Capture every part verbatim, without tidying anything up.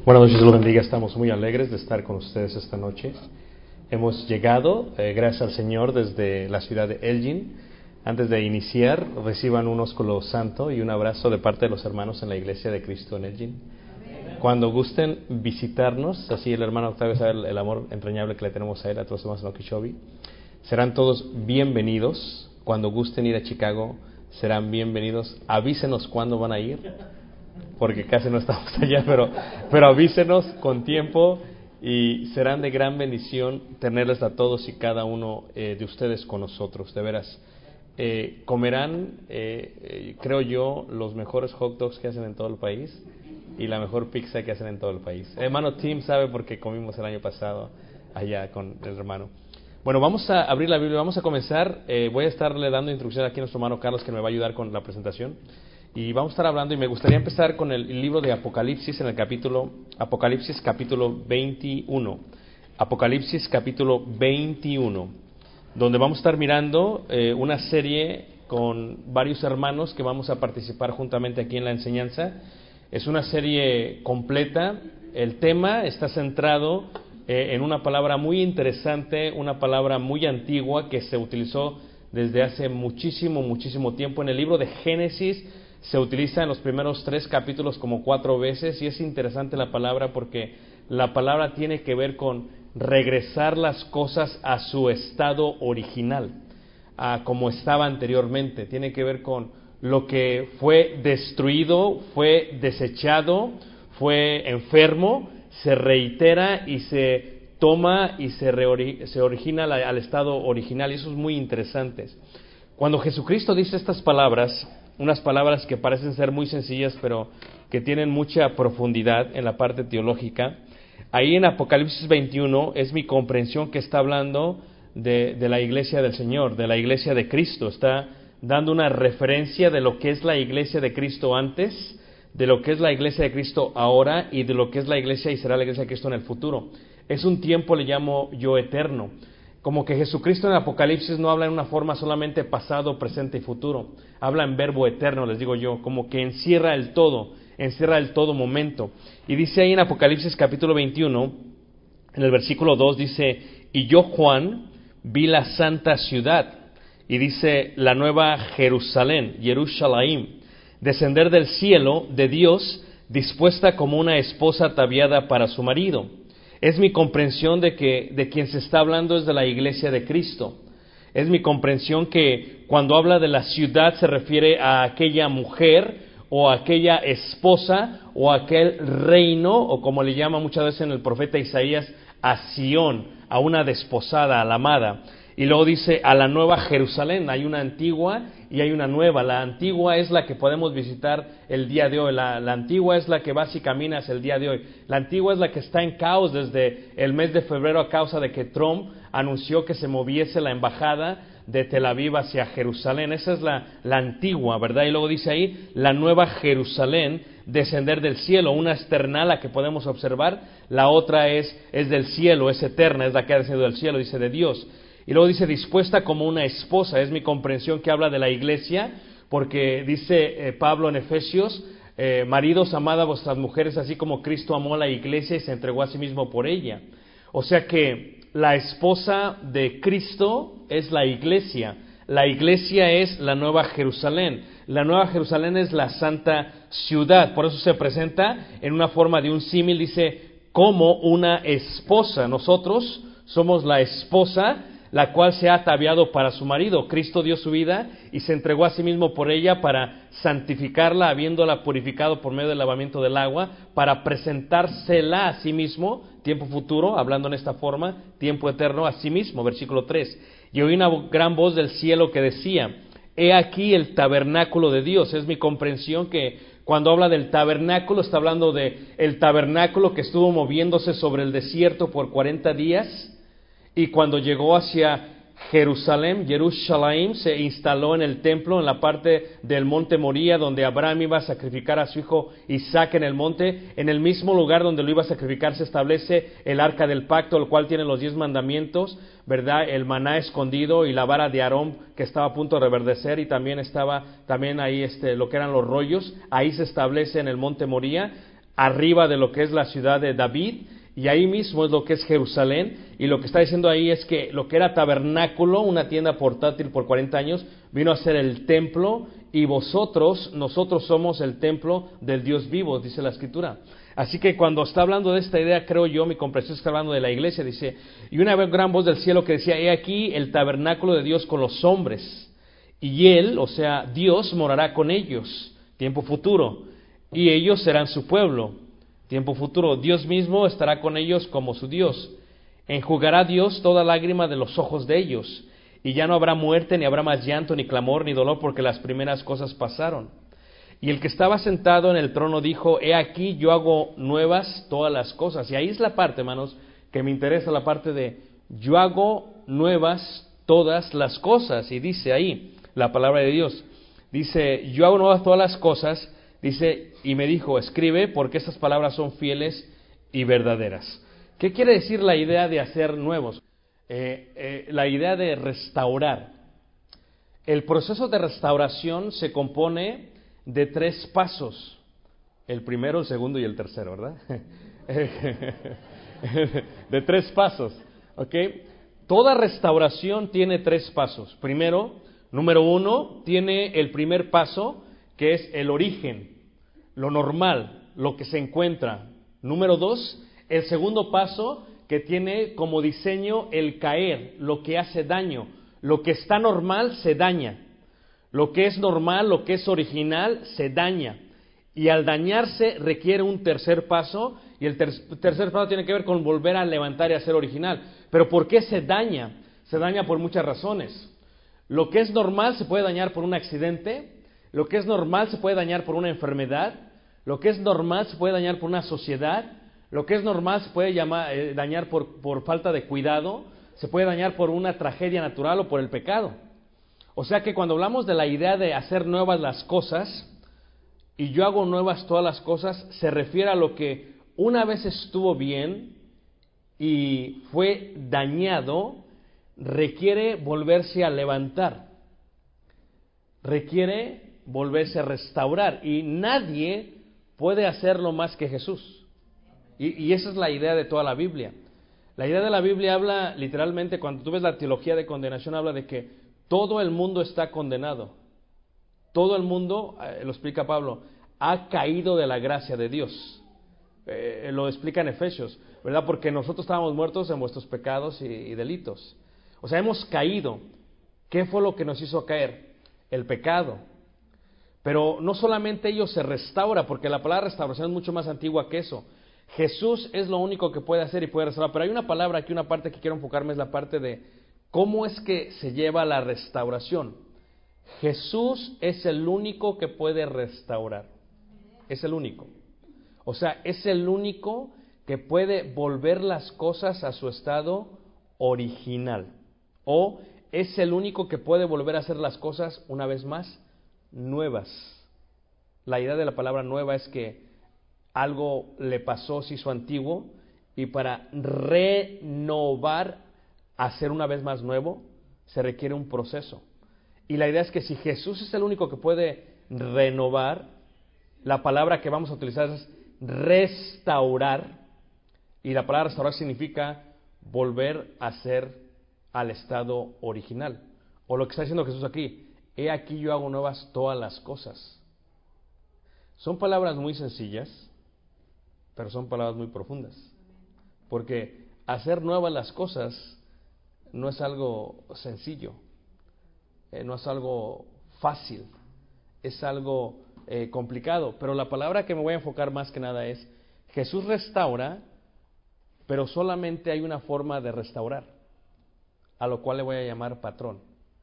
Buenas noches, Dios los bendiga. Estamos muy alegres de estar con ustedes esta noche. Hemos llegado, eh, gracias al Señor, desde la ciudad de Elgin. Antes de iniciar, reciban un ósculo santo y un abrazo de parte de los hermanos en la Iglesia de Cristo en Elgin. Amén. Cuando gusten visitarnos, así el hermano Octavio sabe el, el amor entrañable que le tenemos a él, a todos los hermanos en Okeechobee, serán todos bienvenidos. Cuando gusten ir a Chicago, serán bienvenidos. Avísenos cuándo van a ir, porque casi no estamos allá, pero, pero avísenos con tiempo y serán de gran bendición tenerles a todos y cada uno eh, de ustedes con nosotros, de veras. Eh, comerán, eh, eh, creo yo, los mejores hot dogs que hacen en todo el país y la mejor pizza que hacen en todo el país. El hermano Tim sabe porque comimos el año pasado allá con el hermano. Bueno, vamos a abrir la Biblia, vamos a comenzar. Eh, voy a estarle dando instrucción aquí a nuestro hermano Carlos, que me va a ayudar con la presentación. Y vamos a estar hablando, y me gustaría empezar con el libro de Apocalipsis, en el capítulo, Apocalipsis capítulo veintiuno. Apocalipsis capítulo veintiuno, donde vamos a estar mirando eh, una serie con varios hermanos que vamos a participar juntamente aquí en la enseñanza. Es una serie completa. El tema está centrado eh, en una palabra muy interesante, una palabra muy antigua que se utilizó desde hace muchísimo, muchísimo tiempo. En el libro de Génesis se utiliza en los primeros tres capítulos como cuatro veces, y es interesante la palabra porque la palabra tiene que ver con regresar las cosas a su estado original, a como estaba anteriormente. Tiene que ver con lo que fue destruido, fue desechado, fue enfermo, se reitera y se toma y se, reori- se origina al estado original, y eso es muy interesante. Cuando Jesucristo dice estas palabras, unas palabras que parecen ser muy sencillas, pero que tienen mucha profundidad en la parte teológica, ahí en Apocalipsis veintiuno es mi comprensión que está hablando de, de la iglesia del Señor, de la iglesia de Cristo. Está dando una referencia de lo que es la iglesia de Cristo antes, de lo que es la iglesia de Cristo ahora y de lo que es la iglesia y será la iglesia de Cristo en el futuro. Es un tiempo, le llamo yo, eterno. Como que Jesucristo en Apocalipsis no habla en una forma solamente pasado, presente y futuro. Habla en verbo eterno, les digo yo, como que encierra el todo, encierra el todo momento. Y dice ahí en Apocalipsis capítulo veintiuno, en el versículo dos, dice: y yo, Juan, vi la santa ciudad, y dice la nueva Jerusalén, Jerusalem, descender del cielo de Dios, dispuesta como una esposa ataviada para su marido. Es mi comprensión de que de quien se está hablando es de la iglesia de Cristo. Es mi comprensión que cuando habla de la ciudad se refiere a aquella mujer o a aquella esposa o a aquel reino, o como le llama muchas veces en el profeta Isaías, a Sión, a una desposada, a la amada. Y luego dice a la nueva Jerusalén. Hay una antigua y hay una nueva. La antigua es la que podemos visitar el día de hoy. La, la antigua es la que vas y caminas el día de hoy. La antigua es la que está en caos desde el mes de febrero a causa de que Trump anunció que se moviese la embajada de Tel Aviv hacia Jerusalén. Esa es la, la antigua, ¿verdad? Y luego dice ahí la nueva Jerusalén, descender del cielo. Una es terrenal, la que podemos observar. La otra es, es del cielo, es eterna, es la que ha descendido del cielo, dice de Dios. Y luego dice dispuesta como una esposa. Es mi comprensión que habla de la iglesia, porque dice eh, Pablo en Efesios, eh, maridos, amad a vuestras mujeres así como Cristo amó a la iglesia y se entregó a sí mismo por ella. O sea que la esposa de Cristo es la iglesia. La iglesia es la nueva Jerusalén. La nueva Jerusalén es la santa ciudad. Por eso se presenta en una forma de un símil, dice como una esposa. Nosotros somos la esposa, la cual se ha ataviado para su marido. Cristo dio su vida y se entregó a sí mismo por ella para santificarla, habiéndola purificado por medio del lavamiento del agua, para presentársela a sí mismo, tiempo futuro, hablando en esta forma, tiempo eterno, a sí mismo. Versículo tres. Y oí una gran voz del cielo que decía: he aquí el tabernáculo de Dios. Es mi comprensión que cuando habla del tabernáculo está hablando de el tabernáculo que estuvo moviéndose sobre el desierto por cuarenta días. Y cuando llegó hacia Jerusalén, Jerusalén, se instaló en el templo, en la parte del monte Moría, donde Abraham iba a sacrificar a su hijo Isaac en el monte. En el mismo lugar donde lo iba a sacrificar se establece el arca del pacto, el cual tiene los diez mandamientos, ¿verdad? El maná escondido y la vara de Aarón que estaba a punto de reverdecer, y también estaba también ahí este lo que eran los rollos. Ahí se establece en el monte Moría. arriba de lo que es la ciudad de David, y ahí mismo es lo que es Jerusalén, y lo que está diciendo ahí es que lo que era tabernáculo, una tienda portátil por cuarenta años, vino a ser el templo, y vosotros, nosotros somos el templo del Dios vivo, dice la Escritura. Así que cuando está hablando de esta idea, creo yo, mi comprensión está hablando de la iglesia, dice, y una gran voz del cielo que decía, he aquí el tabernáculo de Dios con los hombres, y Él, o sea, Dios morará con ellos, tiempo futuro, y ellos serán su pueblo, tiempo futuro. Dios mismo estará con ellos como su Dios. Enjugará Dios toda lágrima de los ojos de ellos, y ya no habrá muerte, ni habrá más llanto, ni clamor, ni dolor, porque las primeras cosas pasaron. Y el que estaba sentado en el trono dijo, he aquí yo hago nuevas todas las cosas. Y ahí es la parte, hermanos, que me interesa, la parte de yo hago nuevas todas las cosas. Y dice ahí la palabra de Dios, dice, yo hago nuevas todas las cosas, dice, y me dijo, escribe, porque estas palabras son fieles y verdaderas. ¿Qué quiere decir la idea de hacer nuevos? Eh, eh, la idea de restaurar. El proceso de restauración se compone de tres pasos. El primero, el segundo y el tercero, ¿verdad? De tres pasos, ¿ok? Toda restauración tiene tres pasos. Primero, número uno, tiene el primer paso, que es el origen, lo normal, lo que se encuentra. Número dos, el segundo paso, que tiene como diseño el caer, lo que hace daño. Lo que está normal se daña. Lo que es normal, lo que es original, se daña. Y al dañarse requiere un tercer paso, y el ter- tercer paso tiene que ver con volver a levantar y a ser original. Pero ¿por qué se daña? Se daña por muchas razones. Lo que es normal se puede dañar por un accidente, lo que es normal se puede dañar por una enfermedad, lo que es normal se puede dañar por una sociedad, lo que es normal se puede llamar, eh, dañar por, por falta de cuidado, se puede dañar por una tragedia natural o por el pecado. O sea que cuando hablamos de la idea de hacer nuevas las cosas, y yo hago nuevas todas las cosas, se refiere a lo que una vez estuvo bien y fue dañado, requiere volverse a levantar, requiere volverse a restaurar, y nadie puede hacerlo más que Jesús. Y, y esa es la idea de toda la Biblia. La idea de la Biblia habla literalmente, cuando tú ves la teología de condenación, habla de que todo el mundo está condenado. Todo el mundo, eh, lo explica Pablo, ha caído de la gracia de Dios. Eh, lo explica en Efesios, ¿verdad? Porque nosotros estábamos muertos en vuestros pecados y, y delitos. O sea, hemos caído. ¿Qué fue lo que nos hizo caer? El pecado. Pero no solamente ello se restaura, porque la palabra restauración es mucho más antigua que eso. Jesús es lo único que puede hacer y puede restaurar. Pero hay una palabra aquí, una parte que quiero enfocarme, es la parte de cómo es que se lleva la restauración. Jesús es el único que puede restaurar. Es el único. O sea, es el único que puede volver las cosas a su estado original. O es el único que puede volver a hacer las cosas, una vez más, nuevas. La idea de la palabra nueva es que algo le pasó, se hizo antiguo, y para renovar, hacer una vez más nuevo, se requiere un proceso. Y la idea es que si Jesús es el único que puede renovar, la palabra que vamos a utilizar es restaurar, y la palabra restaurar significa volver a ser al estado original. O lo que está diciendo Jesús aquí, he aquí yo hago nuevas todas las cosas. Son palabras muy sencillas, pero son palabras muy profundas. Porque hacer nuevas las cosas no es algo sencillo, eh, no es algo fácil, es algo eh, complicado. Pero la palabra que me voy a enfocar más que nada es, Jesús restaura, pero solamente hay una forma de restaurar, a lo cual le voy a llamar patrón,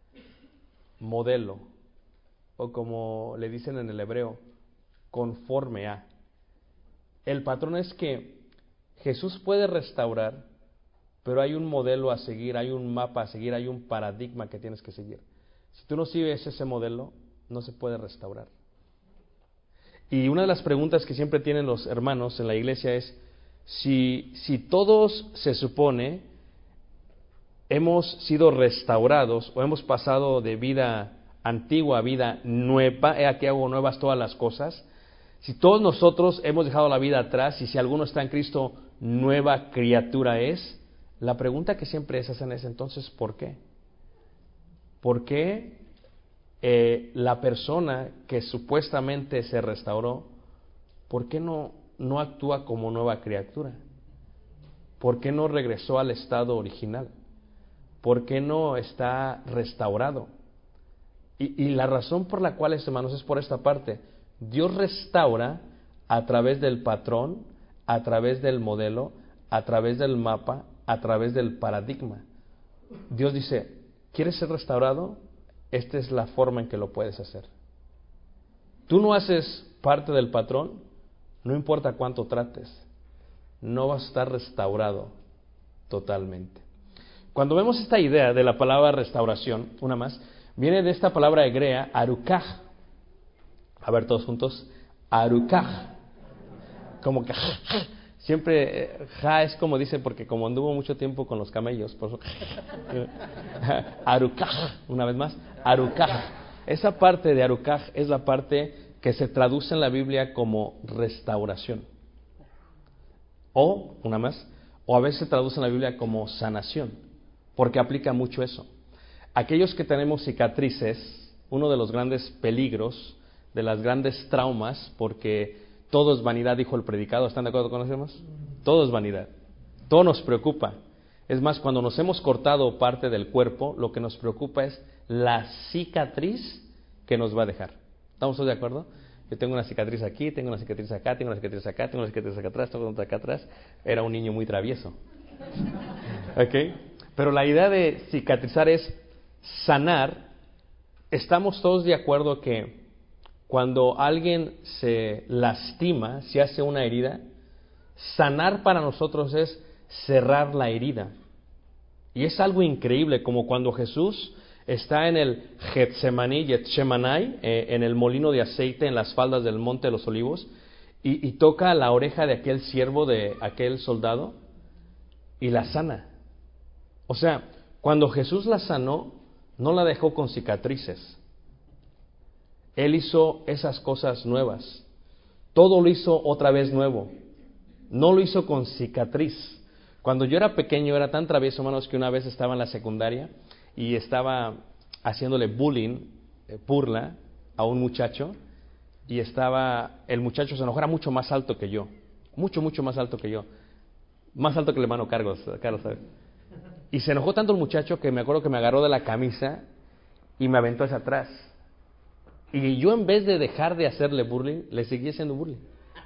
modelo, o como le dicen en el hebreo, conforme a. El patrón es que Jesús puede restaurar, pero hay un modelo a seguir, hay un mapa a seguir, hay un paradigma que tienes que seguir. Si tú no sigues ese modelo, no se puede restaurar. Y una de las preguntas que siempre tienen los hermanos en la iglesia es, si, si todos se supone hemos sido restaurados o hemos pasado de vida antigua a vida nueva, he aquí hago nuevas todas las cosas, Si todos nosotros hemos dejado la vida atrás y si alguno está en Cristo, nueva criatura es, la pregunta que siempre se hacen es entonces, ¿por qué? ¿Por qué eh, la persona que supuestamente se restauró, por qué no, no actúa como nueva criatura? ¿Por qué no regresó al estado original? ¿Por qué no está restaurado? Y, y la razón por la cual, hermanos, es por esta parte. Dios restaura a través del patrón, a través del modelo, a través del mapa, a través del paradigma. Dios dice, ¿quieres ser restaurado? Esta es la forma en que lo puedes hacer. Tú no haces parte del patrón, no importa cuánto trates, no vas a estar restaurado totalmente. Cuando vemos esta idea de la palabra restauración, una más, viene de esta palabra hebrea, arukaj. A ver, todos juntos, arukaj. Como que siempre, eh, ja es como dicen, porque como anduvo mucho tiempo con los camellos, por eso, arukaj, una vez más, arukaj. Esa parte de arukaj es la parte que se traduce en la Biblia como restauración. O, una más, o a veces se traduce en la Biblia como sanación, porque aplica mucho eso. Aquellos que tenemos cicatrices, uno de los grandes peligros, de las grandes traumas, porque todo es vanidad, dijo el predicado, ¿están de acuerdo con eso, hermanos? Todo es vanidad, todo nos preocupa. Es más, cuando nos hemos cortado parte del cuerpo, lo que nos preocupa es la cicatriz que nos va a dejar. ¿Estamos todos de acuerdo? Yo tengo una cicatriz aquí, tengo una cicatriz acá, tengo una cicatriz acá, tengo una cicatriz acá atrás, tengo otra acá atrás. Era un niño muy travieso. ¿Ok? Pero la idea de cicatrizar es sanar. Estamos todos de acuerdo que cuando alguien se lastima, se hace una herida, sanar para nosotros es cerrar la herida. Y es algo increíble, como cuando Jesús está en el Getsemaní, Getsemanai, eh, en el molino de aceite en las faldas del Monte de los Olivos, y, y toca la oreja de aquel siervo, de aquel soldado, y la sana. O sea, cuando Jesús la sanó, no la dejó con cicatrices. Él hizo esas cosas nuevas. Todo lo hizo otra vez nuevo. No lo hizo con cicatriz. Cuando yo era pequeño era tan travieso, hermanos, que una vez estaba en la secundaria y estaba haciéndole bullying, eh, burla a un muchacho, y estaba, el muchacho se enojó, era mucho más alto que yo, mucho, mucho más alto que yo, más alto que el hermano Carlos, Carlos, ¿sabes? Y se enojó tanto el muchacho que me acuerdo que me agarró de la camisa y me aventó hacia atrás. Y yo, en vez de dejar de hacerle bullying, le seguí haciendo bullying.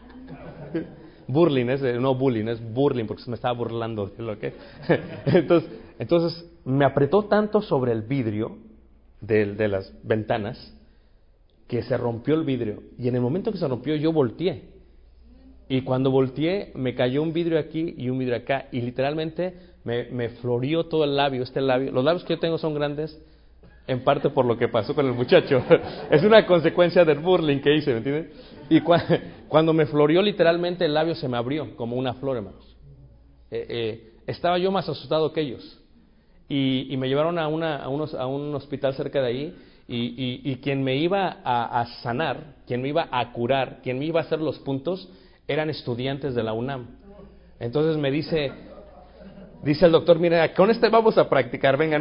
Burling, es, no bullying, es burling, porque se me estaba burlando de lo que. Entonces, entonces me apretó tanto sobre el vidrio de, de las ventanas que se rompió el vidrio. Y en el momento que se rompió, yo volteé. Y cuando volteé, me cayó un vidrio aquí y un vidrio acá. Y literalmente me, me floreó todo el labio, este labio. Los labios que yo tengo son grandes, en parte por lo que pasó con el muchacho. Es una consecuencia del burling que hice, ¿me entiendes? Y cu- cuando me floreó, literalmente el labio se me abrió como una flor, hermanos. Eh, eh, estaba yo más asustado que ellos. Y, y me llevaron a, una, a, unos, a un hospital cerca de ahí. Y, y, y quien me iba a, a sanar, quien me iba a curar, quien me iba a hacer los puntos, eran estudiantes de la UNAM. Entonces me dice, dice el doctor, mira, con este vamos a practicar, vengan.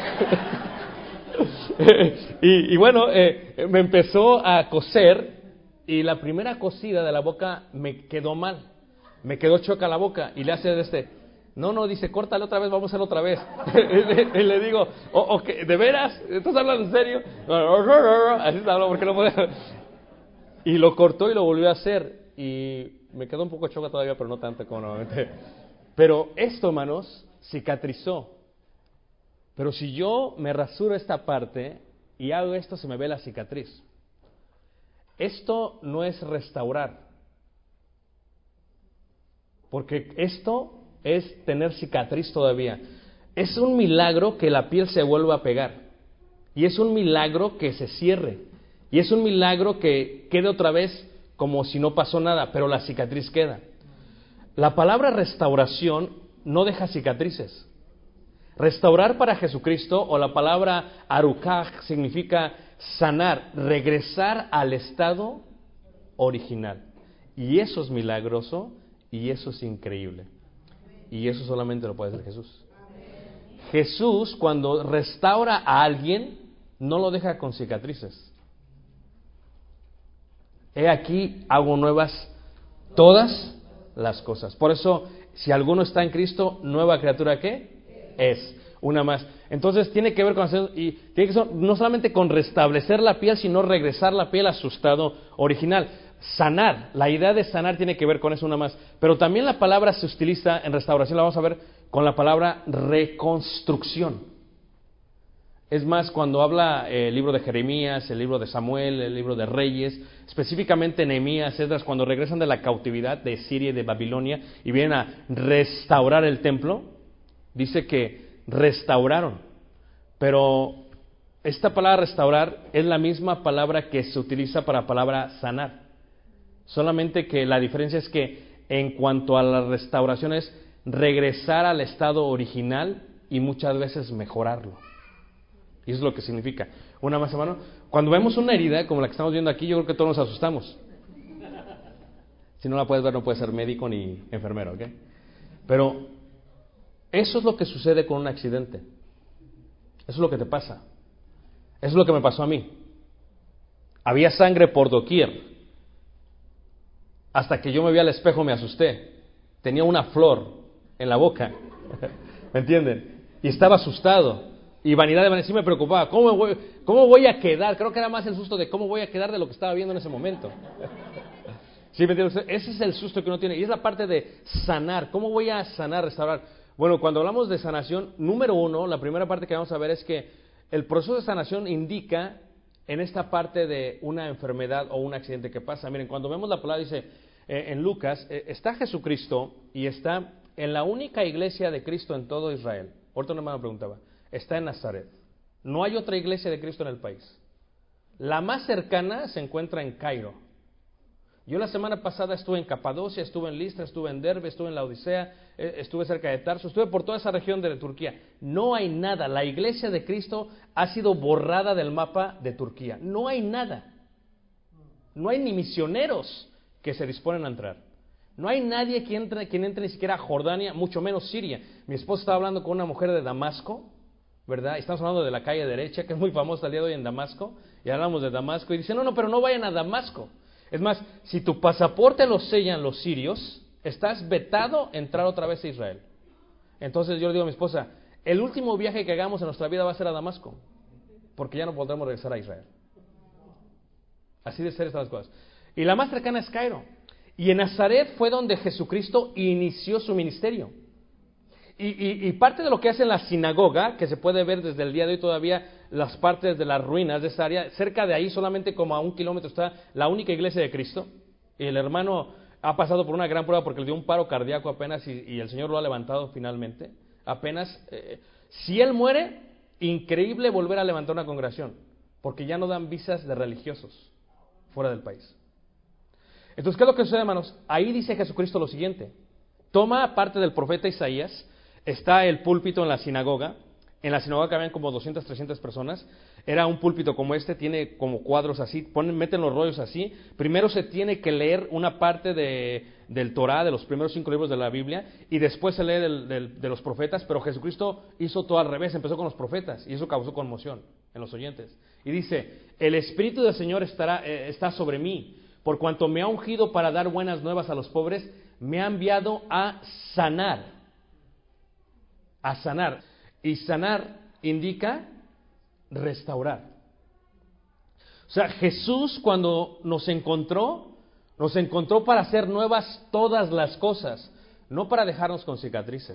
y, y bueno, eh, me empezó a coser, y la primera cosida de la boca me quedó mal, me quedó choca la boca, y le hace de este, no, no, dice, córtale otra vez, vamos a hacerlo otra vez. Y le digo, oh, okay, ¿de veras? ¿Estás hablando en serio? Así se habla, porque no puedo. Y lo cortó y lo volvió a hacer, y me quedó un poco choca todavía, pero no tanto como normalmente. Pero esto, hermanos, cicatrizó. Pero si yo me rasuro esta parte y hago esto, se me ve la cicatriz. Esto no es restaurar, porque esto es tener cicatriz todavía. Es un milagro que la piel se vuelva a pegar, y es un milagro que se cierre, y es un milagro que quede otra vez como si no pasó nada, pero la cicatriz queda. La palabra restauración no deja cicatrices. Restaurar para Jesucristo, o la palabra arukaj, significa sanar, regresar al estado original. Y eso es milagroso y eso es increíble. Y eso solamente lo puede hacer Jesús. Jesús, cuando restaura a alguien, no lo deja con cicatrices. He aquí, hago nuevas todas las cosas. Por eso, si alguno está en Cristo, nueva criatura, ¿qué? Es. Una más. Entonces, tiene que ver con hacer, y tiene que ser no solamente con restablecer la piel, sino regresar la piel a su estado original. Sanar. La idea de sanar tiene que ver con eso, una más. Pero también la palabra se utiliza en restauración, la vamos a ver con la palabra reconstrucción. Es más, cuando habla eh, el libro de Jeremías, el libro de Samuel, el libro de Reyes, específicamente Nehemías, Esdras, cuando regresan de la cautividad de Siria y de Babilonia y vienen a restaurar el templo, dice que restauraron. Pero esta palabra restaurar es la misma palabra que se utiliza para la palabra sanar. Solamente que la diferencia es que en cuanto a la restauración es regresar al estado original y muchas veces mejorarlo. Y eso es lo que significa. Una más, hermano. Cuando vemos una herida como la que estamos viendo aquí, yo creo que todos nos asustamos. Si no la puedes ver, no puedes ser médico ni enfermero, ¿ok? Pero eso es lo que sucede con un accidente. Eso es lo que te pasa. Eso es lo que me pasó a mí. Había sangre por doquier. Hasta que yo me vi al espejo me asusté. Tenía una flor en la boca. ¿Me entienden? Y estaba asustado. Y vanidad de vanidad, sí me preocupaba. ¿Cómo voy, ¿Cómo voy a quedar? Creo que era más el susto de cómo voy a quedar de lo que estaba viendo en ese momento. ¿Sí me entienden? Ese es el susto que uno tiene. Y es la parte de sanar. ¿Cómo voy a sanar, restaurar? Bueno, cuando hablamos de sanación, número uno, la primera parte que vamos a ver es que el proceso de sanación indica en esta parte de una enfermedad o un accidente que pasa. Miren, cuando vemos la palabra, dice eh, en Lucas, eh, está Jesucristo y está en la única iglesia de Cristo en todo Israel. Ahorita un hermano preguntaba, está en Nazaret. No hay otra iglesia de Cristo en el país. La más cercana se encuentra en Cairo. Yo la semana pasada estuve en Capadocia, estuve en Listra, estuve en Derbe, estuve en la Odisea, estuve cerca de Tarso, estuve por toda esa región de Turquía. No hay nada. La iglesia de Cristo ha sido borrada del mapa de Turquía. No hay nada. No hay ni misioneros que se disponen a entrar. No hay nadie quien entre, quien entre ni siquiera a Jordania, mucho menos Siria. Mi esposa estaba hablando con una mujer de Damasco, ¿verdad? Estamos hablando de la calle derecha, que es muy famosa el día de hoy en Damasco, y hablamos de Damasco, y dice, no, no, pero no vayan a Damasco. Es más, si tu pasaporte lo sellan los sirios, estás vetado a entrar otra vez a Israel. Entonces yo le digo a mi esposa, el último viaje que hagamos en nuestra vida va a ser a Damasco, porque ya no podremos regresar a Israel. Así de ser estas cosas. Y la más cercana es Cairo. Y en Nazaret fue donde Jesucristo inició su ministerio. Y, y, y parte de lo que hace en la sinagoga, que se puede ver desde el día de hoy todavía, las partes de las ruinas de esa área, cerca de ahí, solamente como a un kilómetro, está la única iglesia de Cristo. Y el hermano ha pasado por una gran prueba porque le dio un paro cardíaco apenas y, y el Señor lo ha levantado finalmente. Apenas, eh, si él muere, increíble volver a levantar una congregación, porque ya no dan visas de religiosos fuera del país. Entonces, ¿qué es lo que sucede, hermanos? Ahí dice Jesucristo lo siguiente. Toma parte del profeta Isaías, está el púlpito en la sinagoga. En la sinagoga cabían como doscientas, trescientas personas. Era un púlpito como este, tiene como cuadros así, ponen, meten los rollos así. Primero se tiene que leer una parte de, del Torá, de los primeros cinco libros de la Biblia, y después se lee del, del, de los profetas, pero Jesucristo hizo todo al revés, empezó con los profetas, y eso causó conmoción en los oyentes. Y dice, el Espíritu del Señor estará, eh, está sobre mí, por cuanto me ha ungido para dar buenas nuevas a los pobres, me ha enviado a sanar. A sanar. Y sanar indica restaurar. O sea, Jesús cuando nos encontró, nos encontró para hacer nuevas todas las cosas, no para dejarnos con cicatrices,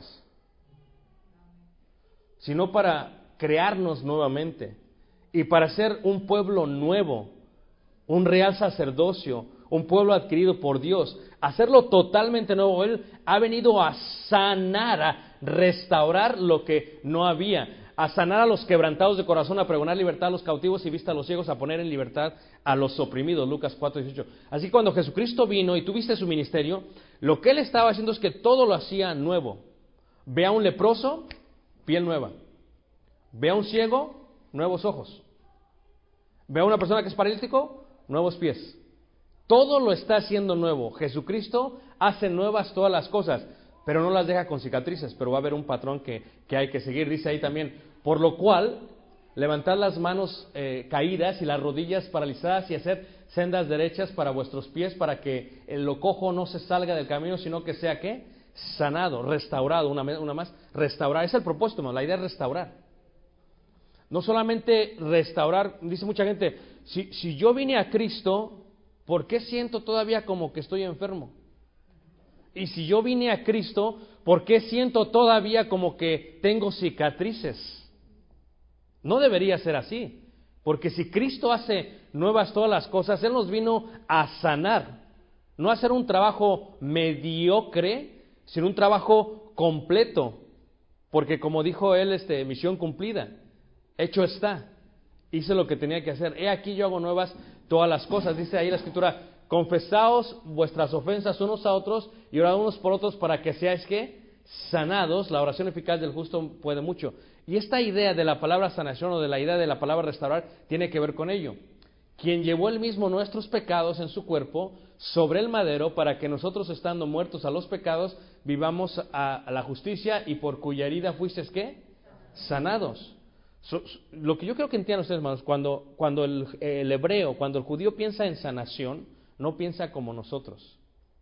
sino para crearnos nuevamente y para ser un pueblo nuevo, un real sacerdocio, un pueblo adquirido por Dios, hacerlo totalmente nuevo. Él ha venido a sanar, a restaurar lo que no había, a sanar a los quebrantados de corazón, a pregonar libertad a los cautivos y vista a los ciegos, a poner en libertad a los oprimidos. Lucas cuatro dieciocho. Así que cuando Jesucristo vino y tuviste su ministerio, lo que Él estaba haciendo es que todo lo hacía nuevo. Ve a un leproso, piel nueva. Ve a un ciego, nuevos ojos. Ve a una persona que es paralítico, nuevos pies. Todo lo está haciendo nuevo. Jesucristo hace nuevas todas las cosas, pero no las deja con cicatrices, pero va a haber un patrón que, que hay que seguir. Dice ahí también, por lo cual, levantad las manos eh, caídas y las rodillas paralizadas y hacer sendas derechas para vuestros pies, para que lo cojo no se salga del camino, sino que sea, ¿qué? Sanado, restaurado, una, una más, restaurar. Ese es el propósito, ¿no? La idea es restaurar. No solamente restaurar, dice mucha gente, si, si yo vine a Cristo, ¿por qué siento todavía como que estoy enfermo? Y si yo vine a Cristo, ¿por qué siento todavía como que tengo cicatrices? No debería ser así, porque si Cristo hace nuevas todas las cosas, Él nos vino a sanar, no a hacer un trabajo mediocre, sino un trabajo completo, porque como dijo Él, este, misión cumplida, hecho está, hice lo que tenía que hacer, he aquí yo hago nuevas todas las cosas, dice ahí la Escritura, confesaos vuestras ofensas unos a otros y orad unos por otros para que seáis, ¿qué? Sanados. La oración eficaz del justo puede mucho. Y esta idea de la palabra sanación o de la idea de la palabra restaurar tiene que ver con ello. Quien llevó él mismo nuestros pecados en su cuerpo sobre el madero para que nosotros, estando muertos a los pecados, vivamos a, a la justicia, y por cuya herida fuisteis, ¿qué? Sanados. So, so, lo que yo creo que entiendan ustedes, hermanos, cuando, cuando el, el hebreo, cuando el judío piensa en sanación, no piensa como nosotros.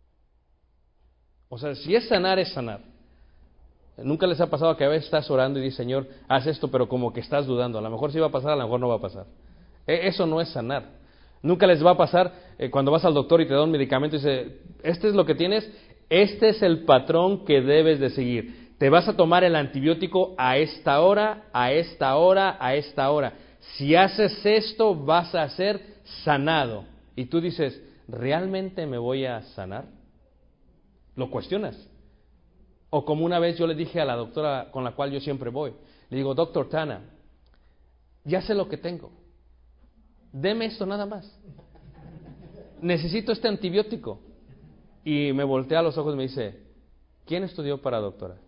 O sea, si es sanar, es sanar. Nunca les ha pasado que a veces estás orando y dices, Señor, haz esto, pero como que estás dudando. A lo mejor sí va a pasar, a lo mejor no va a pasar. Eso no es sanar. Nunca les va a pasar eh, cuando vas al doctor y te da un medicamento y dice, este es lo que tienes, este es el patrón que debes de seguir. Te vas a tomar el antibiótico a esta hora, a esta hora, a esta hora. Si haces esto, vas a ser sanado. Y tú dices, ¿realmente me voy a sanar? Lo cuestionas. O como una vez yo le dije a la doctora con la cual yo siempre voy, le digo, doctor Tana, ya sé lo que tengo, deme esto nada más, necesito este antibiótico. Y me voltea a los ojos y me dice, ¿quién estudió para doctora?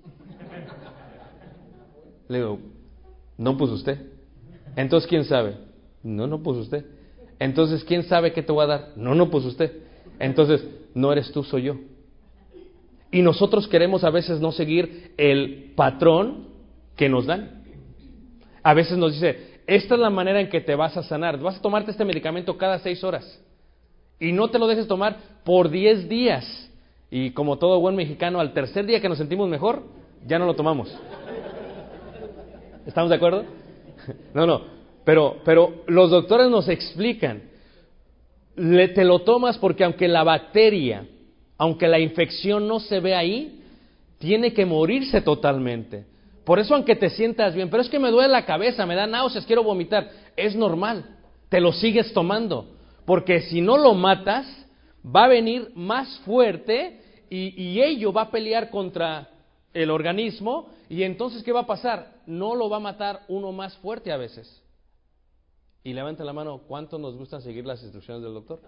Le digo, no, pues usted. Entonces, ¿quién sabe? No, no, pues usted. Entonces, ¿quién sabe qué te voy a dar? No, no, pues usted. Entonces, no eres tú, soy yo. Y nosotros queremos a veces no seguir el patrón que nos dan. A veces nos dice, esta es la manera en que te vas a sanar. Vas a tomarte este medicamento cada seis horas. Y no te lo dejes tomar por diez días. Y como todo buen mexicano, al tercer día que nos sentimos mejor, ya no lo tomamos. ¿Estamos de acuerdo? No, no. Pero, pero los doctores nos explican, le, te lo tomas porque aunque la bacteria, aunque la infección no se ve ahí, tiene que morirse totalmente. Por eso, aunque te sientas bien, pero es que me duele la cabeza, me da náuseas, quiero vomitar, es normal, te lo sigues tomando, porque si no lo matas, va a venir más fuerte y, y ello va a pelear contra el organismo, y entonces, ¿qué va a pasar? No lo va a matar uno más fuerte a veces. Y levanta la mano, ¿cuánto nos gusta seguir las instrucciones del doctor?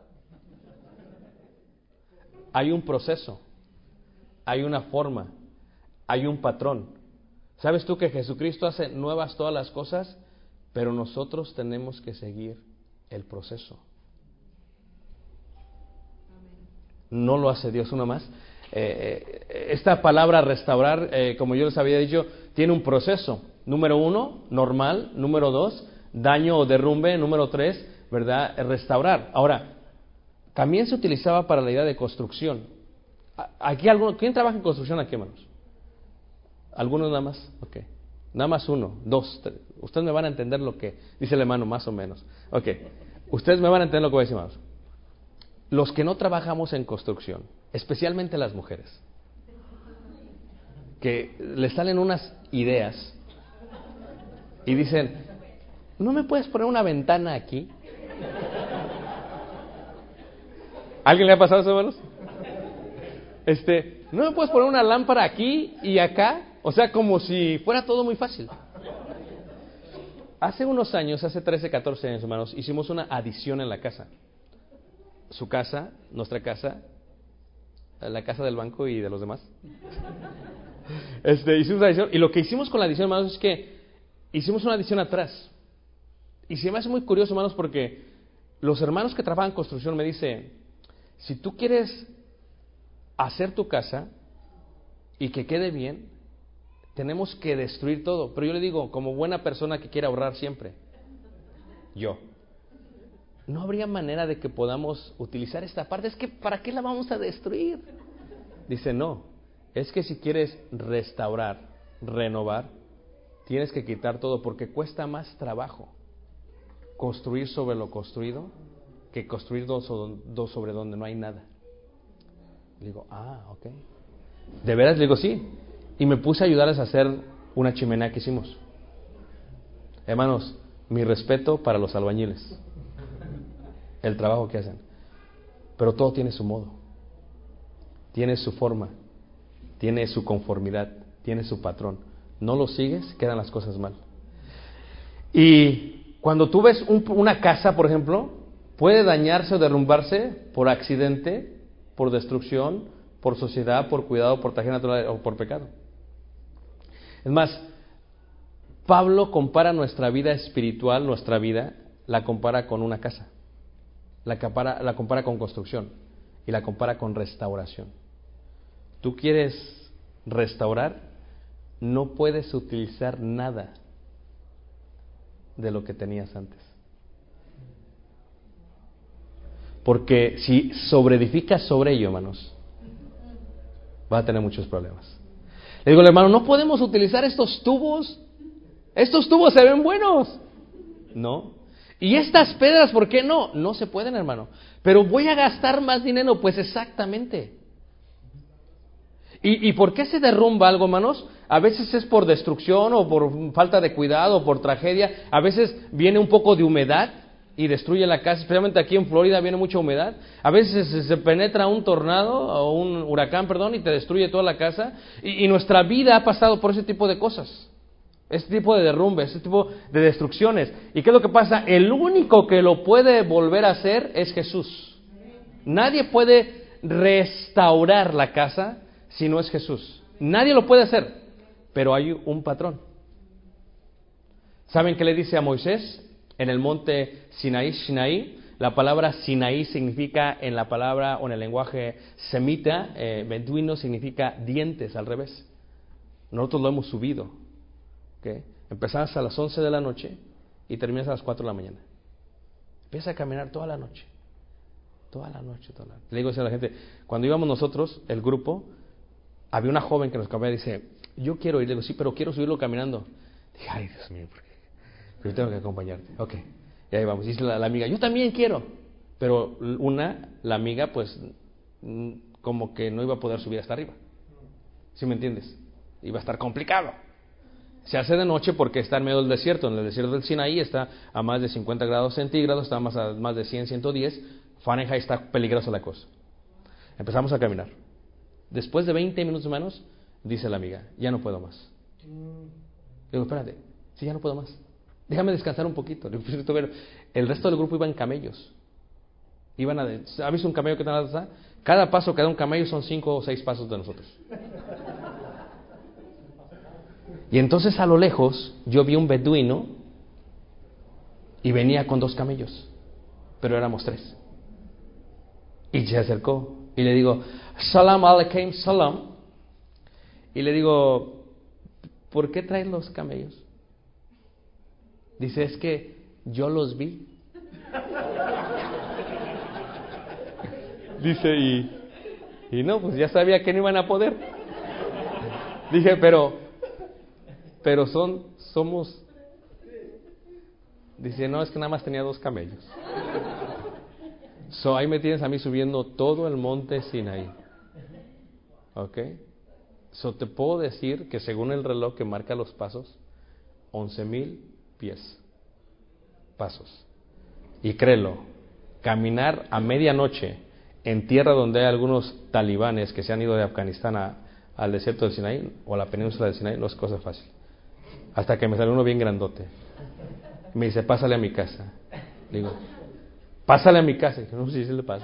Hay un proceso, hay una forma, hay un patrón. ¿Sabes tú que Jesucristo hace nuevas todas las cosas? Pero nosotros tenemos que seguir el proceso. No lo hace Dios uno más. Eh, esta palabra restaurar, eh, como yo les había dicho, tiene un proceso. Número uno, normal. Número dos, daño o derrumbe. Número tres, ¿verdad? Restaurar. Ahora, también se utilizaba para la idea de construcción. Aquí alguno, ¿quién trabaja en construcción aquí, hermanos? ¿Algunos nada más? Ok. Nada más uno, dos. Tres. Ustedes me van a entender lo que dice el hermano, más o menos. Ok. Ustedes me van a entender lo que voy a decir, hermanos. Los que no trabajamos en construcción, especialmente las mujeres, que les salen unas ideas y dicen, ¿no me puedes poner una ventana aquí? ¿Alguien le ha pasado eso, hermanos? Este, ¿no me puedes poner una lámpara aquí y acá? O sea, como si fuera todo muy fácil. Hace unos años, hace trece, catorce años, hermanos, hicimos una adición en la casa. Su casa, nuestra casa, la casa del banco y de los demás. Este, hicimos una adición, y lo que hicimos con la adición, hermanos, es que hicimos una adición atrás. Y se me hace muy curioso, hermanos, porque los hermanos que trabajan en construcción me dicen, Si tú quieres hacer tu casa y que quede bien, tenemos que destruir todo. Pero yo le digo, como buena persona que quiere ahorrar siempre, yo, no habría manera de que podamos utilizar esta parte. Es que, ¿para qué la vamos a destruir? Dice, no, es que si quieres restaurar, renovar, tienes que quitar todo, porque cuesta más trabajo construir sobre lo construido que construir dos, dos sobre donde no hay nada. Le digo, ah, ok. ¿De veras? Le digo, sí. Y me puse a ayudarles a hacer una chimenea que hicimos. Hermanos, mi respeto para los albañiles, el trabajo que hacen. Pero todo tiene su modo, tiene su forma, tiene su conformidad, tiene su patrón. No lo sigues, quedan las cosas mal. Y cuando tú ves un, una casa, por ejemplo, puede dañarse o derrumbarse por accidente, por destrucción, por sociedad, por cuidado, por tragedia natural o por pecado. Es más, Pablo compara nuestra vida espiritual, nuestra vida, la compara con una casa, la compara, la compara con construcción y la compara con restauración. ¿Tú quieres restaurar? No puedes utilizar nada de lo que tenías antes. Porque si sobreedificas sobre ello, hermanos, vas a tener muchos problemas. Le digo, hermano, no podemos utilizar estos tubos. Estos tubos se ven buenos. No. Y estas piedras, ¿por qué no? No se pueden, hermano. Pero voy a gastar más dinero, pues exactamente. ¿Y, y por qué se derrumba algo, hermanos? A veces es por destrucción o por falta de cuidado o por tragedia. A veces viene un poco de humedad y destruye la casa. Especialmente aquí en Florida viene mucha humedad. A veces se, se penetra un tornado o un huracán, perdón, y te destruye toda la casa. Y, y nuestra vida ha pasado por ese tipo de cosas. Este tipo de derrumbes, este tipo de destrucciones. ¿Y qué es lo que pasa? El único que lo puede volver a hacer es Jesús. Nadie puede restaurar la casa si no es Jesús. Nadie lo puede hacer, pero hay un patrón. ¿Saben qué le dice a Moisés en el monte Sinaí? Sinaí, la palabra Sinaí significa, en la palabra o en el lenguaje semita, eh, beduino, significa dientes, al revés. Nosotros lo hemos subido. ¿Okay? Empezás a las once de la noche y terminas a las cuatro de la mañana. Empieza a caminar toda la noche. Toda la noche, toda la noche. Le digo a la gente, cuando íbamos nosotros, el grupo, había una joven que nos acompañaba y dice, yo quiero ir. Le digo, sí, pero quiero subirlo caminando. Dije, ay, Dios mío, ¿por qué? Pero yo tengo que acompañarte. Ok, y ahí vamos. Dice la, la amiga, yo también quiero. Pero una, la amiga, pues, como que no iba a poder subir hasta arriba. ¿Sí me entiendes? Iba a estar complicado. Se hace de noche porque está en medio del desierto. En el desierto del Sinaí está a más de cincuenta grados centígrados, está a más, a más de cien, ciento diez Fahrenheit, está peligrosa la cosa. Empezamos a caminar. Después de veinte minutos menos, dice la amiga, ya no puedo más. Digo, espérate, sí, ya no puedo más. Déjame descansar un poquito. Digo, el resto del grupo iba en camellos. Iban a, ¿ha visto un camello que está? Cada paso que da un camello son cinco o seis pasos de nosotros. Y entonces a lo lejos yo vi un beduino y venía con dos camellos, pero éramos tres. Y se acercó y le digo, Salam alaikum, salam. Y le digo, ¿por qué traes los camellos? Dice, es que yo los vi. Dice, y, y no, pues ya sabía que no iban a poder. Dije, pero... Pero son, somos... Dice, no, es que nada más tenía dos camellos. So, ahí me tienes a mí subiendo todo el monte Sinaí. ¿Ok? So, te puedo decir que según el reloj que marca los pasos, once mil pies. Pasos. Y créelo, caminar a medianoche en tierra donde hay algunos talibanes que se han ido de Afganistán a, al desierto del Sinaí o a la península del Sinaí no es cosa fácil. Hasta que me salió uno bien grandote. Me dice, pásale a mi casa. Le digo, pásale a mi casa. Y dije, no, sí, sí le paso.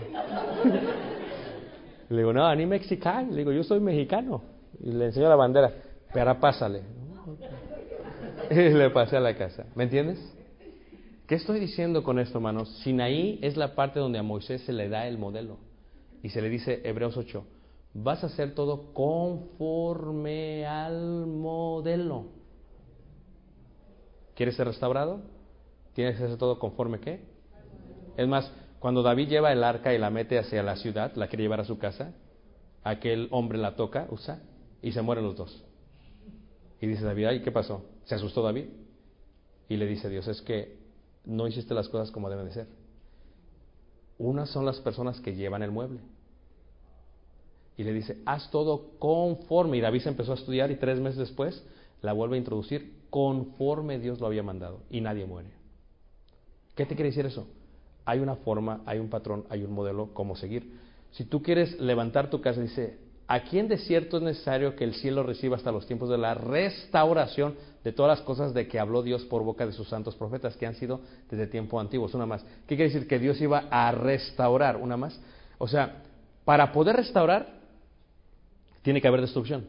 Le digo, no, ni mexicano. Le digo, yo soy mexicano. Y le enseño la bandera. Pero ahora pásale. Y le pasé a la casa. ¿Me entiendes? ¿Qué estoy diciendo con esto, hermanos? Sinaí es la parte donde a Moisés se le da el modelo. Y se le dice, Hebreos ocho, vas a hacer todo conforme al modelo. ¿Quieres ser restaurado? Tienes que hacer todo conforme ¿qué? Es más, cuando David lleva el arca y la mete hacia la ciudad, la quiere llevar a su casa, aquel hombre la toca, usa, y se mueren los dos. Y dice David, ay, ¿qué pasó? Se asustó David. Y le dice Dios, es que no hiciste las cosas como deben de ser. Unas son las personas que llevan el mueble. Y le dice, haz todo conforme. Y David se empezó a estudiar y tres meses después la vuelve a introducir conforme Dios lo había mandado. Y nadie muere. ¿Qué te quiere decir eso? Hay una forma, hay un patrón, hay un modelo cómo seguir. Si tú quieres levantar tu casa, dice, aquí en desierto es necesario que el cielo reciba hasta los tiempos de la restauración de todas las cosas de que habló Dios por boca de sus santos profetas, que han sido desde tiempos antiguos. Una más. ¿Qué quiere decir? Que Dios iba a restaurar. Una más. O sea, para poder restaurar, tiene que haber destrucción.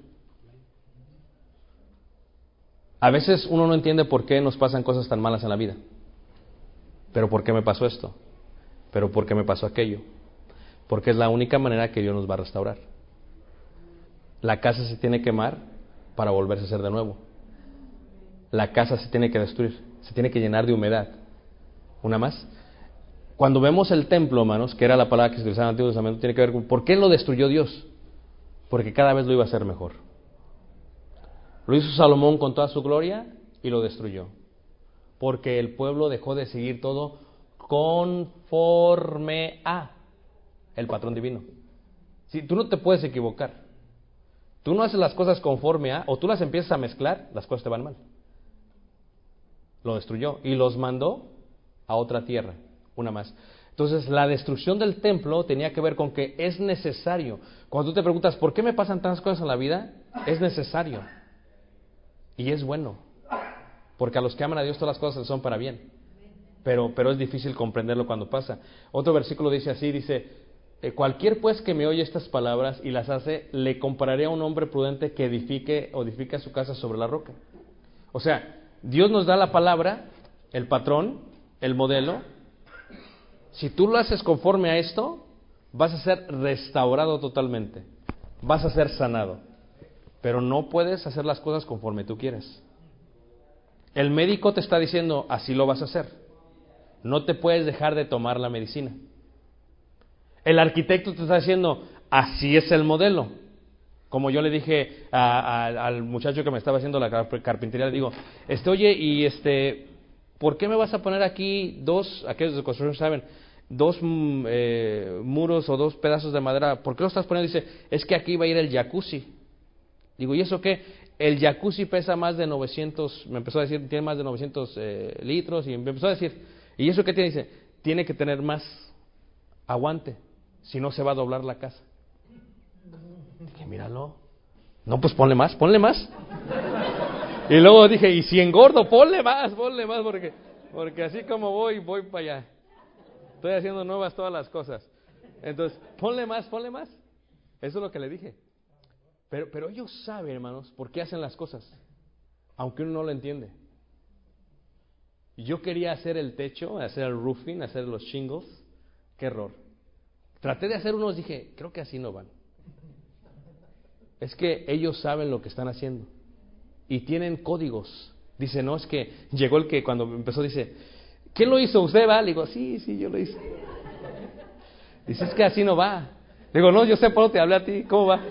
A veces uno no entiende por qué nos pasan cosas tan malas en la vida. ¿Pero por qué me pasó esto? ¿Pero por qué me pasó aquello? Porque es la única manera que Dios nos va a restaurar. La casa se tiene que quemar para volverse a hacer de nuevo. La casa se tiene que destruir, se tiene que llenar de humedad. Una más. Cuando vemos el templo, hermanos, que era la palabra que se utilizaba en el Antiguo Testamento, tiene que ver con ¿por qué lo destruyó Dios? Porque cada vez lo iba a hacer mejor. Lo hizo Salomón con toda su gloria y lo destruyó. Porque el pueblo dejó de seguir todo conforme a el patrón divino. Si tú no te puedes equivocar, tú no haces las cosas conforme a, o tú las empiezas a mezclar, las cosas te van mal. Lo destruyó y los mandó a otra tierra, una más. Entonces la destrucción del templo tenía que ver con que es necesario. Cuando tú te preguntas, ¿por qué me pasan tantas cosas en la vida? Es necesario. Y es bueno. Porque a los que aman a Dios todas las cosas son para bien. Pero, pero es difícil comprenderlo cuando pasa. Otro versículo dice así, dice, cualquier pues que me oye estas palabras y las hace, le compararé a un hombre prudente que edifique o edifica su casa sobre la roca. O sea, Dios nos da la palabra, el patrón, el modelo. Si tú lo haces conforme a esto, vas a ser restaurado totalmente. Vas a ser sanado. Pero no puedes hacer las cosas conforme tú quieres. El médico te está diciendo, así lo vas a hacer. No te puedes dejar de tomar la medicina. El arquitecto te está diciendo, así es el modelo. Como yo le dije a, a, al muchacho que me estaba haciendo la carpintería, le digo, este, oye, y este, ¿por qué me vas a poner aquí dos, aquellos de construcción saben, dos eh, muros o dos pedazos de madera? ¿Por qué lo estás poniendo? Dice, es que aquí va a ir el jacuzzi. Digo, ¿y eso qué? El jacuzzi pesa más de novecientos, me empezó a decir, tiene más de novecientos eh, litros, y me empezó a decir, ¿y eso qué tiene? Dice, tiene que tener más aguante, si no se va a doblar la casa. Dije, míralo. No, pues ponle más, ponle más. Y luego dije, y si engordo, ponle más, ponle más, porque, porque así como voy, voy para allá. Estoy haciendo nuevas todas las cosas. Entonces, ponle más, ponle más. Eso es lo que le dije. Pero, pero ellos saben, hermanos, por qué hacen las cosas, aunque uno no lo entiende. Yo quería hacer el techo, hacer el roofing, hacer los shingles. Qué error. Traté de hacer unos, dije, creo que así no van. Es que ellos saben lo que están haciendo y tienen códigos. Dice, no, es que llegó el que cuando empezó, dice, ¿quién lo hizo? ¿Usted va? Le digo, sí, sí, yo lo hice. Dice, es que así no va. Digo, no, yo sé por qué te hablé a ti, ¿cómo va?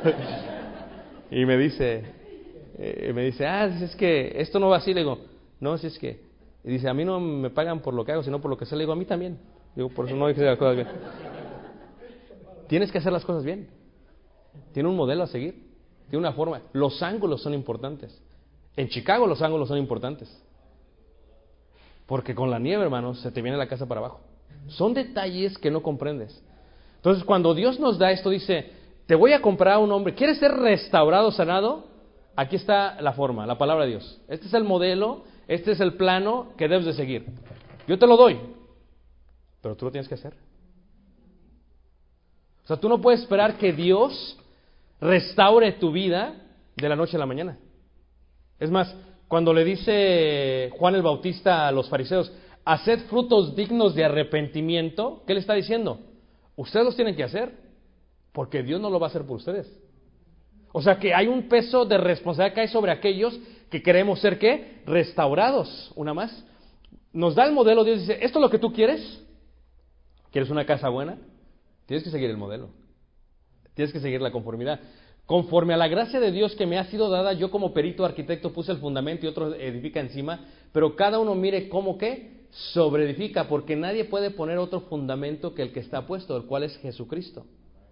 Y me dice, eh, me dice, ah, es que esto no va así. Le digo, no, si es que, y dice, a mí no me pagan por lo que hago, sino por lo que sé. Le digo, a mí también. Digo, por eso no hay que hacer las cosas bien. Tienes que hacer las cosas bien. Tiene un modelo a seguir, tiene una forma. Los ángulos son importantes. En Chicago los ángulos son importantes. Porque con la nieve, hermanos, se te viene la casa para abajo. Son detalles que no comprendes. Entonces, cuando Dios nos da esto, dice, te voy a comprar a un hombre. ¿Quieres ser restaurado, sanado? Aquí está la forma, la palabra de Dios. Este es el modelo, este es el plano que debes de seguir. Yo te lo doy, pero tú lo tienes que hacer. O sea, tú no puedes esperar que Dios restaure tu vida de la noche a la mañana. Es más, cuando le dice Juan el Bautista a los fariseos, haced frutos dignos de arrepentimiento, ¿qué le está diciendo? Ustedes los tienen que hacer. porque Dios no lo va a hacer por ustedes. O sea que hay un peso de responsabilidad que hay sobre aquellos que queremos ser, ¿qué? Restaurados. Una más. Nos da el modelo, Dios dice, ¿esto es lo que tú quieres? ¿Quieres una casa buena? Tienes que seguir el modelo. Tienes que seguir la conformidad. Conforme a la gracia de Dios que me ha sido dada, yo como perito arquitecto puse el fundamento y otro edifica encima, pero cada uno mire cómo qué sobreedifica, porque nadie puede poner otro fundamento que el que está puesto, el cual es Jesucristo.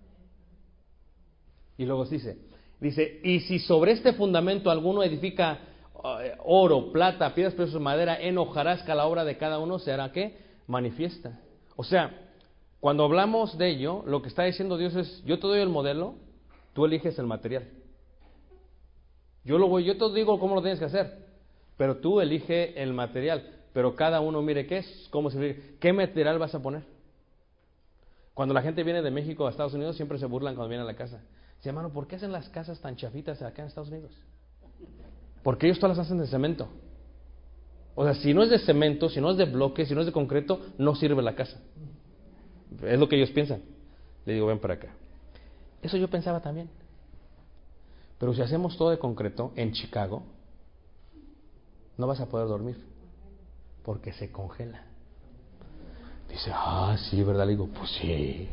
Y luego dice, dice, y si sobre este fundamento alguno edifica uh, oro, plata, piedras preciosas, madera, heno, hojarasca, la obra de cada uno se hará ¿qué? Manifiesta. O sea, cuando hablamos de ello, lo que está diciendo Dios es, yo te doy el modelo, tú eliges el material. Yo lo voy, yo te digo cómo lo tienes que hacer, pero tú elige el material. Pero cada uno mire qué es, cómo se, qué material vas a poner. Cuando la gente viene de México a Estados Unidos, siempre se burlan cuando vienen a la casa. Dice, hermano, ¿por qué hacen las casas tan chafitas acá en Estados Unidos? Porque ellos todas las hacen de cemento. O sea, si no es de cemento, si no es de bloque, si no es de concreto, no sirve la casa. Es lo que ellos piensan. Le digo, ven para acá. Eso yo pensaba también. Pero si hacemos todo de concreto en Chicago, no vas a poder dormir, porque se congela. Dice, ah, sí, ¿verdad? Le digo, pues sí.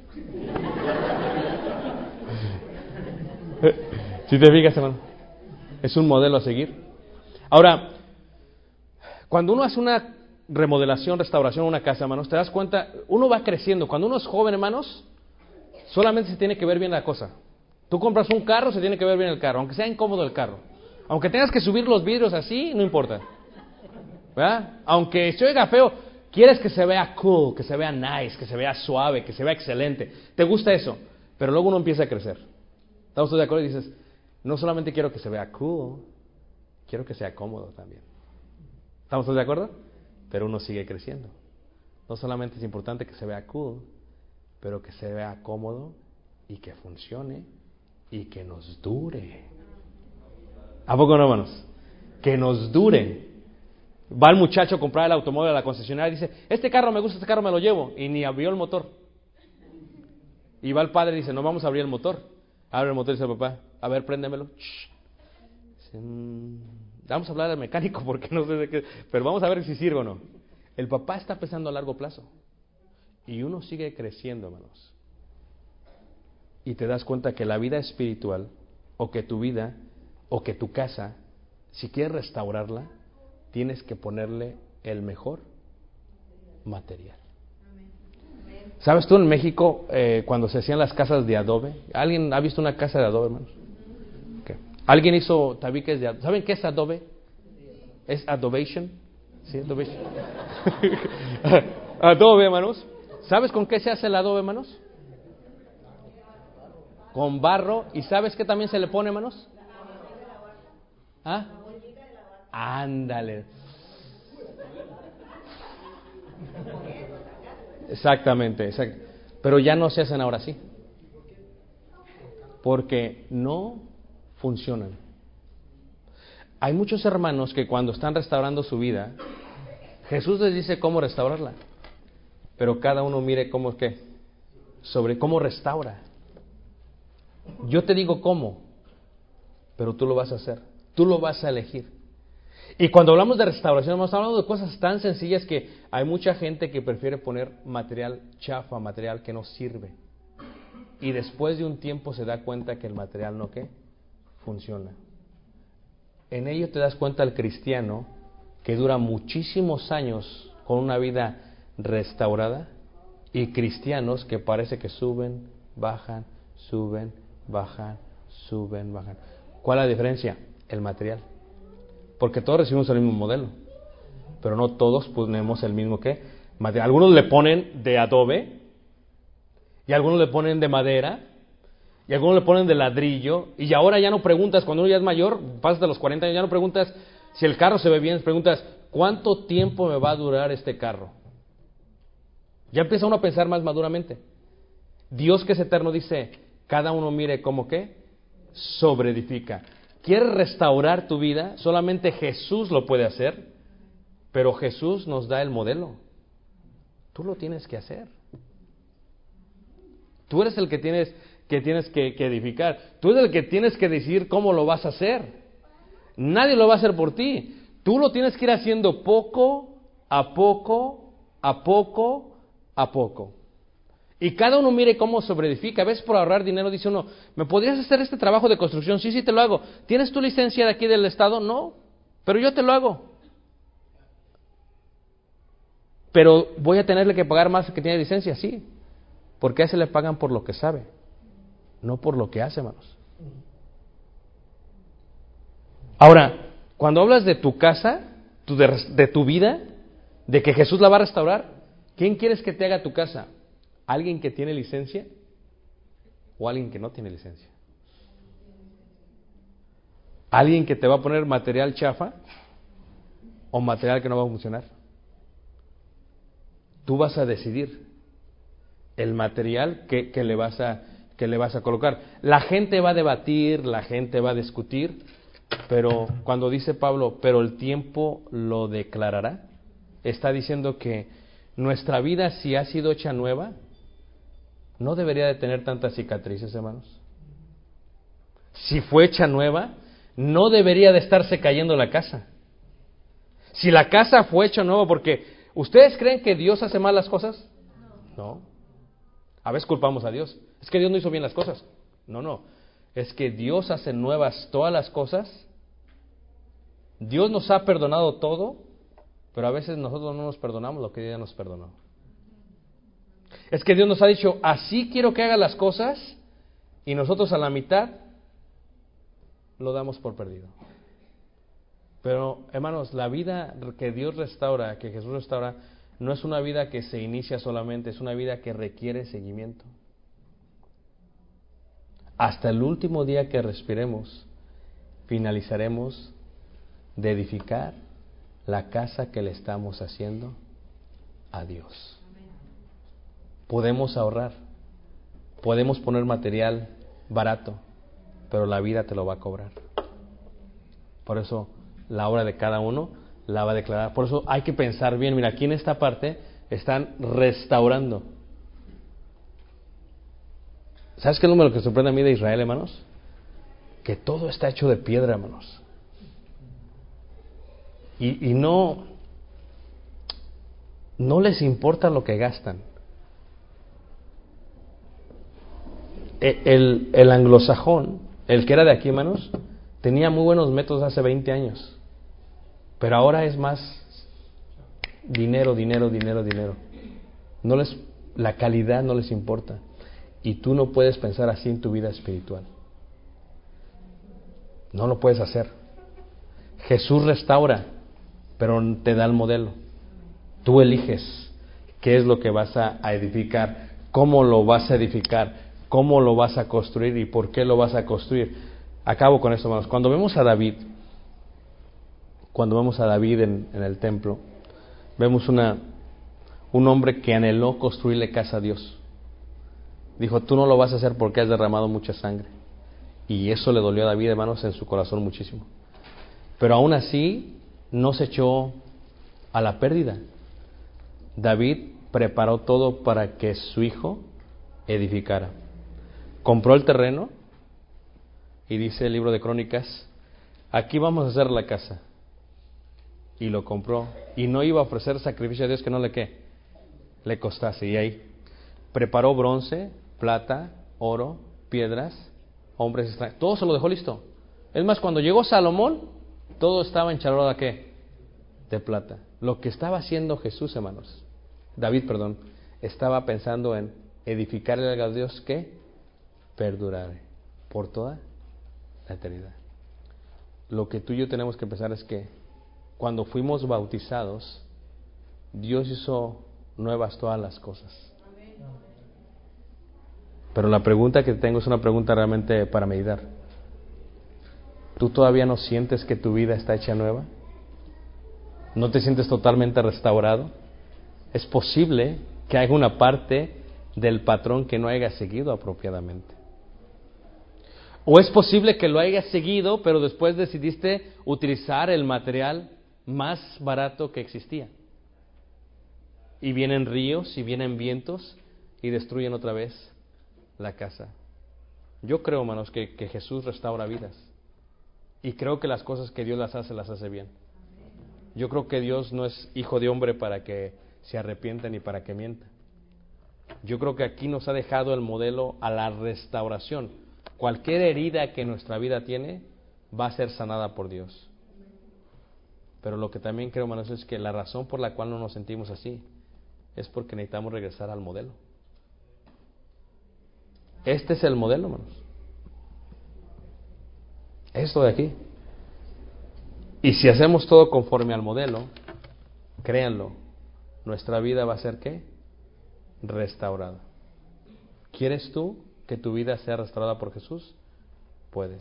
Si te fijas, hermano, es un modelo a seguir. Ahora, cuando uno hace una remodelación, restauración de una casa, hermanos, te das cuenta, uno va creciendo. Cuando uno es joven, hermanos, solamente se tiene que ver bien la cosa. Tú compras un carro, se tiene que ver bien el carro, aunque sea incómodo el carro. Aunque tengas que subir los vidrios así, no importa. ¿Verdad? Aunque se oiga feo, quieres que se vea cool, que se vea nice, que se vea suave, que se vea excelente. ¿Te gusta eso? Pero luego uno empieza a crecer. ¿Estamos todos de acuerdo? Y dices, no solamente quiero que se vea cool, quiero que sea cómodo también. ¿Estamos todos de acuerdo? Pero uno sigue creciendo. No solamente es importante que se vea cool, pero que se vea cómodo y que funcione y que nos dure. ¿A poco no, hermanos? Que nos dure. Va el muchacho a comprar el automóvil a la concesionaria y dice, este carro me gusta, este carro me lo llevo, y ni abrió el motor. Y va el padre y dice, no vamos a abrir el motor. Abre el motor y dice el papá, a ver, préndemelo. Dice, mmm, vamos a hablar al mecánico porque no sé de qué, pero vamos a ver si sirve o no. El papá está pensando a largo plazo. Y uno sigue creciendo, hermanos. Y te das cuenta que la vida espiritual, o que tu vida, o que tu casa, si quieres restaurarla, tienes que ponerle el mejor material. ¿Sabes tú en México, eh, cuando se hacían las casas de adobe? ¿Alguien ha visto una casa de adobe, hermanos? Okay. ¿Alguien hizo tabiques de adobe? ¿Saben qué es adobe? ¿Es adobation? ¿Sí, adobation? Adobe, hermanos. ¿Sabes con qué se hace el adobe, hermanos? Con barro. ¿Y sabes qué también se le pone, hermanos? ¿Ah? Ándale. Exactamente, exacto. Pero ya no se hacen ahora sí. Porque no funcionan. Hay muchos hermanos que cuando están restaurando su vida, Jesús les dice cómo restaurarla. Pero cada uno mire cómo qué, sobre cómo restaura. Yo te digo cómo, pero tú lo vas a hacer. Tú lo vas a elegir. Y cuando hablamos de restauración, estamos hablando de cosas tan sencillas que hay mucha gente que prefiere poner material chafa, material que no sirve. Y después de un tiempo se da cuenta que el material no ¿qué? Funciona. En ello te das cuenta el cristiano que dura muchísimos años con una vida restaurada, y cristianos que parece que suben, bajan, suben, bajan, suben, bajan. ¿Cuál es la diferencia? El material. Porque todos recibimos el mismo modelo, pero no todos ponemos el mismo ¿qué? Material. Algunos le ponen de adobe, y algunos le ponen de madera, y algunos le ponen de ladrillo, y ahora ya no preguntas, cuando uno ya es mayor, pasas de los cuarenta años, ya no preguntas si el carro se ve bien, preguntas, ¿cuánto tiempo me va a durar este carro? Ya empieza uno a pensar más maduramente. Dios, que es eterno, dice, cada uno mire cómo ¿qué? Sobreedifica. ¿Quieres restaurar tu vida? Solamente Jesús lo puede hacer, pero Jesús nos da el modelo. Tú lo tienes que hacer. Tú eres el que tienes que tienes que, que edificar. Tú eres el que tienes que decidir cómo lo vas a hacer. Nadie lo va a hacer por ti. Tú lo tienes que ir haciendo poco a poco, a poco, a poco. Y cada uno mire cómo sobreedifica. A veces por ahorrar dinero dice uno, ¿me podrías hacer este trabajo de construcción? Sí, sí, te lo hago. ¿Tienes tu licencia de aquí del estado? No, pero yo te lo hago. Pero voy a tenerle que pagar más que tiene licencia, sí. Porque a ese le pagan por lo que sabe, no por lo que hace, hermanos. Ahora, cuando hablas de tu casa, tu de, de tu vida, de que Jesús la va a restaurar, ¿quién quieres que te haga tu casa? ¿Alguien que tiene licencia o alguien que no tiene licencia? ¿Alguien que te va a poner material chafa o material que no va a funcionar? Tú vas a decidir el material que, que, le vas a, que le vas a colocar. La gente va a debatir, la gente va a discutir, pero cuando dice Pablo, pero el tiempo lo declarará, está diciendo que nuestra vida, si ha sido hecha nueva, no debería de tener tantas cicatrices, hermanos. Si fue hecha nueva, no debería de estarse cayendo la casa. Si la casa fue hecha nueva, porque ¿ustedes creen que Dios hace mal las cosas? No. A veces culpamos a Dios. Es que Dios no hizo bien las cosas. No, no. Es que Dios hace nuevas todas las cosas. Dios nos ha perdonado todo, pero a veces nosotros no nos perdonamos lo que Dios ya nos perdonó. Es que Dios nos ha dicho, así quiero que haga las cosas, y nosotros a la mitad lo damos por perdido. Pero, hermanos, la vida que Dios restaura, que Jesús restaura, no es una vida que se inicia solamente, es una vida que requiere seguimiento. Hasta el último día que respiremos, finalizaremos de edificar la casa que le estamos haciendo a Dios. Podemos ahorrar, podemos poner material barato, pero la vida te lo va a cobrar. Por eso la obra de cada uno la va a declarar. Por eso hay que pensar bien. Mira, aquí en esta parte están restaurando. ¿Sabes qué es lo que sorprende a mí de Israel, hermanos? Que todo está hecho de piedra, hermanos. Y, y no, no les importa lo que gastan. El, el, el anglosajón, el que era de aquí, hermanos, tenía muy buenos métodos hace veinte años. Pero ahora es más dinero, dinero, dinero, dinero. No les, la calidad no les importa. Y tú no puedes pensar así en tu vida espiritual. No lo puedes hacer. Jesús restaura, pero te da el modelo. Tú eliges qué es lo que vas a, a edificar, cómo lo vas a edificar, cómo lo vas a construir y por qué lo vas a construir. Acabo con esto, hermanos. Cuando vemos a David, cuando vemos a David en, en el templo, vemos una, un hombre que anheló construirle casa a Dios. Dijo, tú no lo vas a hacer porque has derramado mucha sangre. Y eso le dolió a David, hermanos, en su corazón muchísimo. Pero aún así, no se echó a la pérdida. David preparó todo para que su hijo edificara. Compró el terreno y dice el libro de Crónicas, aquí vamos a hacer la casa. Y lo compró. Y no iba a ofrecer sacrificio a Dios que no le qué, le costase. Y ahí preparó bronce, plata, oro, piedras, hombres extranjeros. Todo se lo dejó listo. Es más, cuando llegó Salomón, todo estaba en charola ¿qué? De plata. Lo que estaba haciendo Jesús, hermanos, David, perdón, estaba pensando en edificarle algo a Dios que perdurare por toda la eternidad. Lo que tú y yo tenemos que pensar es que cuando fuimos bautizados, Dios hizo nuevas todas las cosas. Pero la pregunta que tengo es una pregunta realmente para meditar. ¿Tú todavía no sientes que tu vida está hecha nueva? ¿No te sientes totalmente restaurado? Es posible que haya una parte del patrón que no haya seguido apropiadamente. O es posible que lo hayas seguido, pero después decidiste utilizar el material más barato que existía. Y vienen ríos y vienen vientos y destruyen otra vez la casa. Yo creo, hermanos, que, que Jesús restaura vidas. Y creo que las cosas que Dios las hace, las hace bien. Yo creo que Dios no es hijo de hombre para que se arrepienta ni para que mienta. Yo creo que aquí nos ha dejado el modelo a la restauración. Cualquier herida que nuestra vida tiene va a ser sanada por Dios. Pero lo que también creo, hermanos, es que la razón por la cual no nos sentimos así es porque necesitamos regresar al modelo. Este es el modelo, hermanos. Esto de aquí. Y si hacemos todo conforme al modelo, créanlo, nuestra vida va a ser ¿qué? Restaurada. ¿Quieres tú que tu vida sea restaurada por Jesús? Puedes.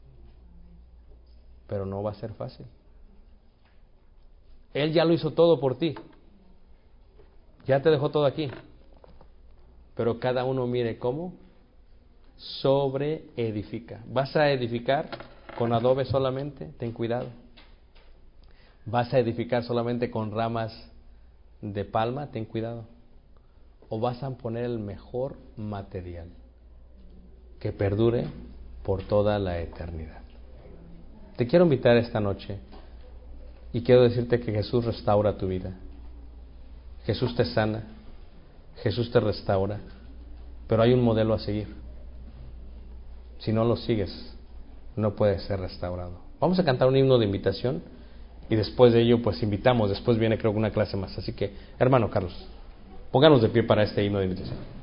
Pero no va a ser fácil. Él ya lo hizo todo por ti. Ya te dejó todo aquí. Pero cada uno mire cómo sobre edifica. ¿Vas a edificar con adobe solamente? Ten cuidado. ¿Vas a edificar solamente con ramas de palma? Ten cuidado. ¿O vas a poner el mejor material que perdure por toda la eternidad? Te quiero invitar esta noche y quiero decirte que Jesús restaura tu vida. Jesús te sana, Jesús te restaura, pero hay un modelo a seguir. Si no lo sigues, no puedes ser restaurado. Vamos a cantar un himno de invitación y después de ello pues invitamos, después viene creo que una clase más. Así que, hermano Carlos, pónganos de pie para este himno de invitación.